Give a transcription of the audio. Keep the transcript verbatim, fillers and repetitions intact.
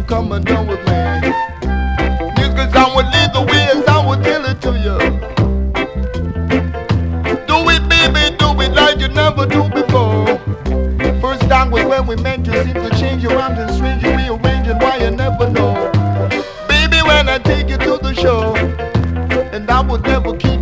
come and done with me. Niggas, I would lead the way as I would tell it to you. Do it, baby, do it like you never do before. First time was when we met, you seem to change your arms and strange you rearranging why you never know. Baby, when I take you to the show, and I would never keep